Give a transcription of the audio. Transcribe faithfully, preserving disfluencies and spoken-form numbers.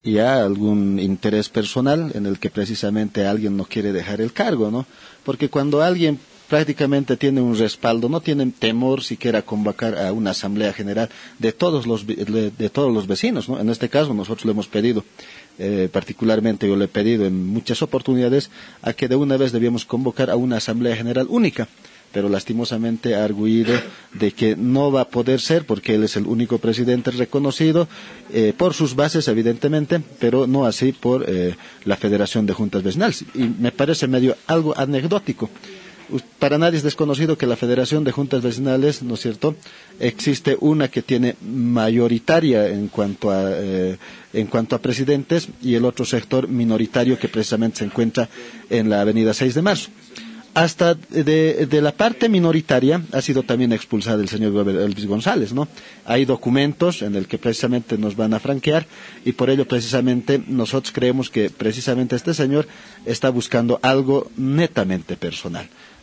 ya algún interés personal en el que precisamente alguien no quiere dejar el cargo, ¿no? Porque cuando alguien prácticamente tiene un respaldo, no tienen temor siquiera a convocar a una asamblea general de todos los de, de todos los vecinos, ¿no? En este caso nosotros le hemos pedido, eh, particularmente yo le he pedido en muchas oportunidades a que de una vez debíamos convocar a una asamblea general única, pero lastimosamente ha arguido de que no va a poder ser porque él es el único presidente reconocido eh, por sus bases evidentemente, pero no así por eh, la Federación de Juntas Vecinales, y me parece medio algo anecdótico. Para nadie es desconocido que la Federación de Juntas Vecinales, ¿no es cierto?, existe una que tiene mayoritaria en cuanto a eh, en cuanto a presidentes y el otro sector minoritario que precisamente se encuentra en la avenida seis de marzo. Hasta de, de la parte minoritaria ha sido también expulsado el señor Elvis González, ¿no? Hay documentos en el que precisamente nos van a franquear y por ello precisamente nosotros creemos que precisamente este señor está buscando algo netamente personal.